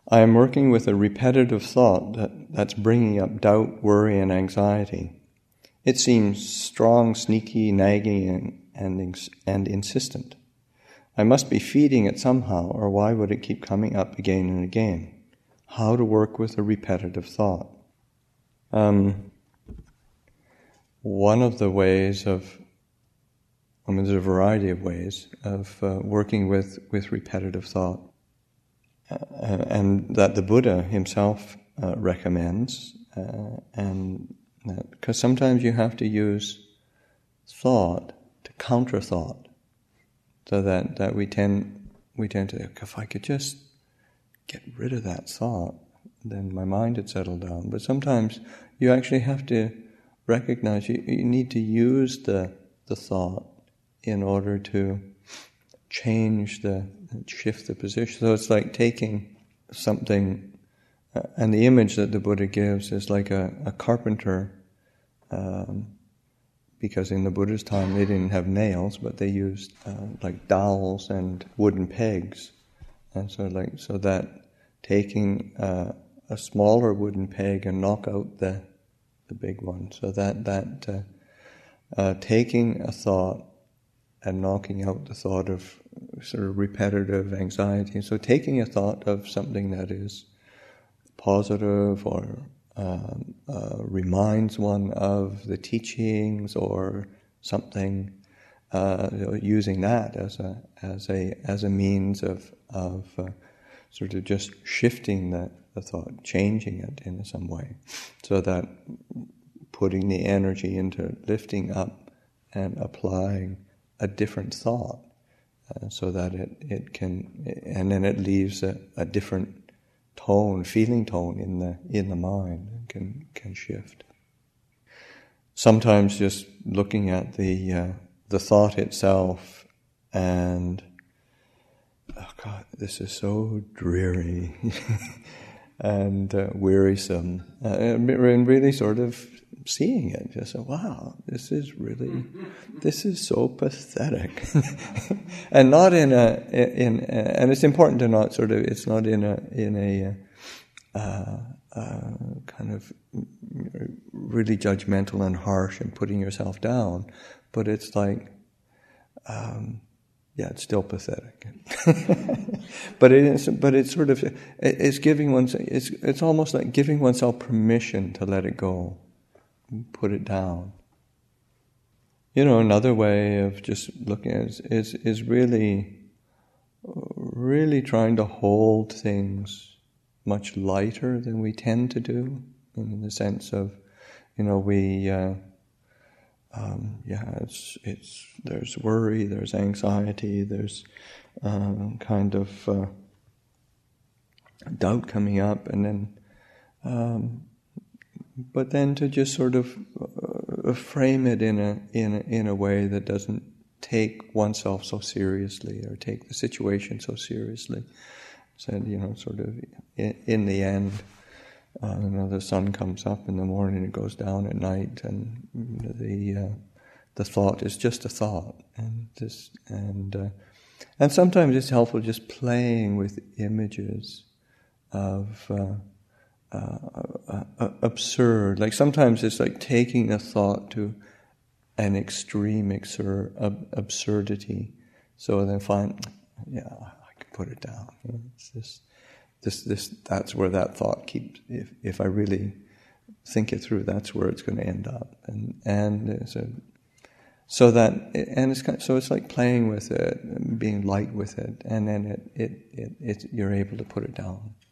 I am working with a repetitive thought that's bringing up doubt, worry, and anxiety. It seems strong, sneaky, nagging, and insistent. I must be feeding it somehow, or why would it keep coming up again and again? How to work with a repetitive thought. One of the ways there's a variety of ways of working with repetitive thought, and that the Buddha himself recommends, and because sometimes you have to use thought to counter thought, so that we tend to, if I could just get rid of that thought, then my mind would settle down. But sometimes you actually have to recognize you need to use the thought in order to shift the position. So it's like taking something, and the image that the Buddha gives is like a carpenter, because in the Buddha's time they didn't have nails, but they used like dowels and wooden pegs, and so that taking a smaller wooden peg and knock out the big one, so that taking a thought and knocking out the thought of sort of repetitive anxiety. So taking a thought of something that is positive or reminds one of the teachings or something, using that as a means of sort of just shifting the thought, changing it in some way, so that putting the energy into lifting up and applying a different thought, so that it can, and then it leaves a different feeling tone in the mind, and can shift. Sometimes just looking at the thought itself, and oh God, this is so dreary and wearisome, and really sort of seeing it, just wow, this is so pathetic, and not and it's important to not sort of, it's not in a kind of really judgmental and harsh and putting yourself down, but it's like, it's still pathetic. but it's sort of, it's giving it's almost like giving oneself permission to let it go, put it down. Another way of just looking at it is really trying to hold things much lighter than we tend to do, in the sense of, there's worry, there's anxiety, there's kind of doubt coming up, and then, but then to just sort of frame it in a way that doesn't take oneself so seriously, or take the situation so seriously. Said, sort of in the end, the sun comes up in the morning, it goes down at night, and the thought is just a thought, and sometimes it's helpful just playing with images of absurd. Like sometimes it's like taking a thought to an extreme absurdity, so then I can put it down. It's this that's where that thought keeps. If I really think it through, that's where it's going to end up, and so that, and it's like playing with it, being light with it, and then it you're able to put it down.